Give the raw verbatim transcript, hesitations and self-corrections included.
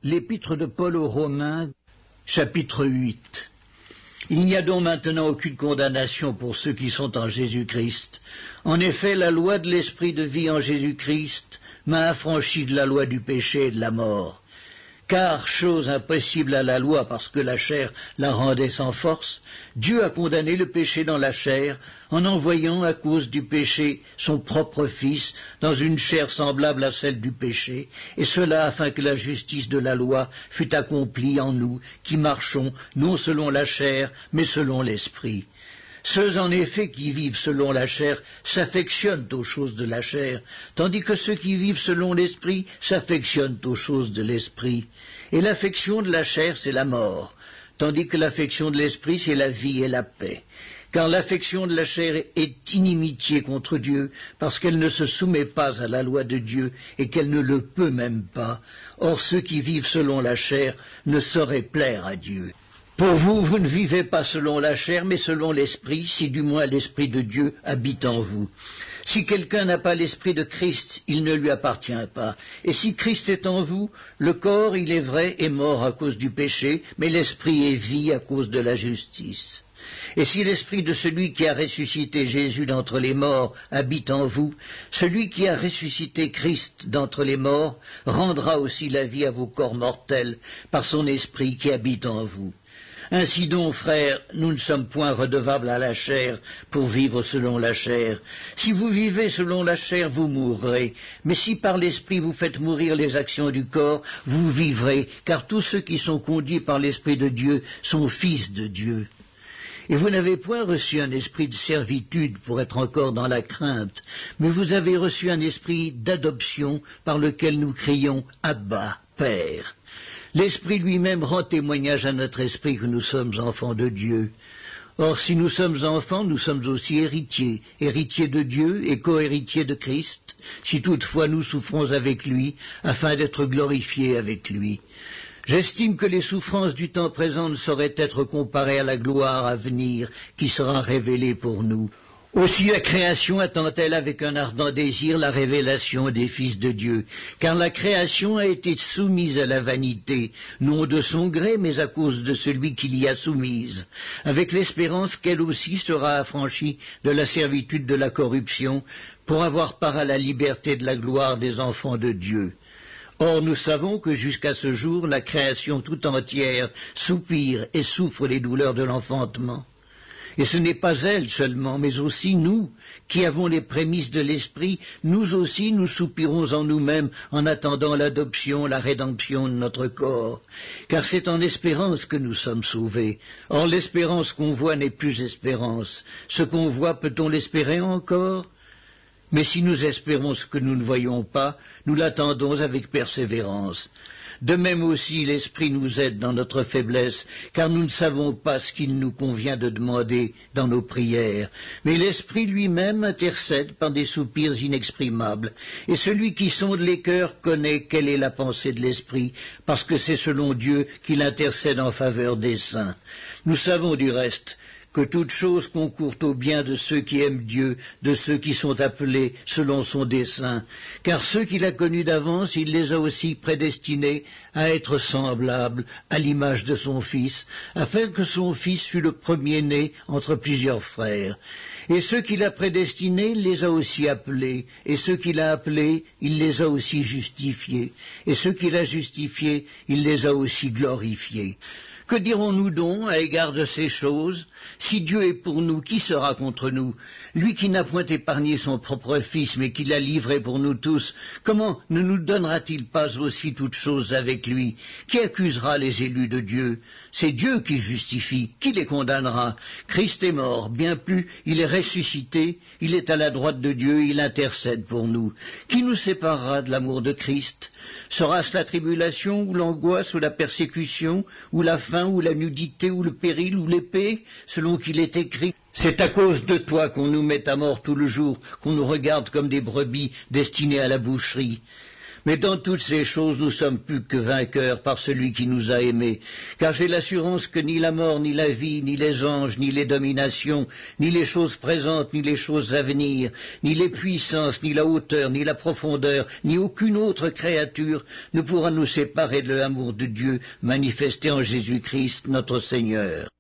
L'épître de Paul aux Romains, chapitre huit. Il n'y a donc maintenant aucune condamnation pour ceux qui sont en Jésus-Christ. En effet, la loi de l'esprit de vie en Jésus-Christ m'a affranchi de la loi du péché et de la mort. Car, chose impossible à la loi parce que la chair la rendait sans force, Dieu a condamné le péché dans la chair en envoyant à cause du péché son propre Fils dans une chair semblable à celle du péché, et cela afin que la justice de la loi fût accomplie en nous qui marchons non selon la chair mais selon l'esprit. Ceux en effet qui vivent selon la chair s'affectionnent aux choses de la chair, tandis que ceux qui vivent selon l'esprit s'affectionnent aux choses de l'esprit. Et l'affection de la chair, c'est la mort, tandis que l'affection de l'esprit, c'est la vie et la paix. Car l'affection de la chair est inimitié contre Dieu, parce qu'elle ne se soumet pas à la loi de Dieu et qu'elle ne le peut même pas. Or ceux qui vivent selon la chair ne sauraient plaire à Dieu. Pour vous, vous ne vivez pas selon la chair, mais selon l'esprit, si du moins l'esprit de Dieu habite en vous. Si quelqu'un n'a pas l'esprit de Christ, il ne lui appartient pas. Et si Christ est en vous, le corps, il est vrai, est mort à cause du péché, mais l'esprit est vie à cause de la justice. Et si l'esprit de celui qui a ressuscité Jésus d'entre les morts habite en vous, celui qui a ressuscité Christ d'entre les morts rendra aussi la vie à vos corps mortels par son esprit qui habite en vous. Ainsi donc, frères, nous ne sommes point redevables à la chair pour vivre selon la chair. Si vous vivez selon la chair, vous mourrez. Mais si par l'esprit vous faites mourir les actions du corps, vous vivrez, car tous ceux qui sont conduits par l'esprit de Dieu sont fils de Dieu. Et vous n'avez point reçu un esprit de servitude pour être encore dans la crainte, mais vous avez reçu un esprit d'adoption par lequel nous crions « Abba, Père ». L'Esprit lui-même rend témoignage à notre esprit que nous sommes enfants de Dieu. Or, si nous sommes enfants, nous sommes aussi héritiers, héritiers de Dieu et co-héritiers de Christ, si toutefois nous souffrons avec lui, afin d'être glorifiés avec lui. J'estime que les souffrances du temps présent ne sauraient être comparées à la gloire à venir qui sera révélée pour nous. Aussi la création attend-elle avec un ardent désir la révélation des fils de Dieu, car la création a été soumise à la vanité, non de son gré, mais à cause de celui qui l'y a soumise, avec l'espérance qu'elle aussi sera affranchie de la servitude de la corruption, pour avoir part à la liberté de la gloire des enfants de Dieu. Or nous savons que jusqu'à ce jour, la création tout entière soupire et souffre les douleurs de l'enfantement. Et ce n'est pas elle seulement, mais aussi nous, qui avons les prémices de l'esprit, nous aussi nous soupirons en nous-mêmes en attendant l'adoption, la rédemption de notre corps. Car c'est en espérance que nous sommes sauvés. Or l'espérance qu'on voit n'est plus espérance. Ce qu'on voit, peut-on l'espérer encore ? Mais si nous espérons ce que nous ne voyons pas, nous l'attendons avec persévérance. De même aussi l'Esprit nous aide dans notre faiblesse, car nous ne savons pas ce qu'il nous convient de demander dans nos prières. Mais l'Esprit lui-même intercède par des soupirs inexprimables, et celui qui sonde les cœurs connaît quelle est la pensée de l'Esprit, parce que c'est selon Dieu qu'il intercède en faveur des saints. Nous savons du reste que toute chose concourt au bien de ceux qui aiment Dieu, de ceux qui sont appelés selon son dessein. Car ceux qu'il a connus d'avance, il les a aussi prédestinés à être semblables à l'image de son Fils, afin que son Fils fût le premier-né entre plusieurs frères. Et ceux qu'il a prédestinés, il les a aussi appelés, et ceux qu'il a appelés, il les a aussi justifiés, et ceux qu'il a justifiés, il les a aussi glorifiés. Que dirons-nous donc à l'égard de ces choses? Si Dieu est pour nous, qui sera contre nous? Lui qui n'a point épargné son propre Fils, mais qui l'a livré pour nous tous, comment ne nous donnera-t-il pas aussi toutes choses avec lui? Qui accusera les élus de Dieu? C'est Dieu qui justifie. Qui les condamnera? Christ est mort, bien plus, il est ressuscité, il est à la droite de Dieu, il intercède pour nous. Qui nous séparera de l'amour de Christ? Sera-ce la tribulation, ou l'angoisse, ou la persécution, ou la faim, ou la nudité, ou le péril, ou l'épée, selon qu'il est écrit? C'est à cause de toi qu'on nous met à mort tout le jour, qu'on nous regarde comme des brebis destinées à la boucherie. Mais dans toutes ces choses, nous sommes plus que vainqueurs par celui qui nous a aimés. Car j'ai l'assurance que ni la mort, ni la vie, ni les anges, ni les dominations, ni les choses présentes, ni les choses à venir, ni les puissances, ni la hauteur, ni la profondeur, ni aucune autre créature ne pourra nous séparer de l'amour de Dieu manifesté en Jésus-Christ notre Seigneur.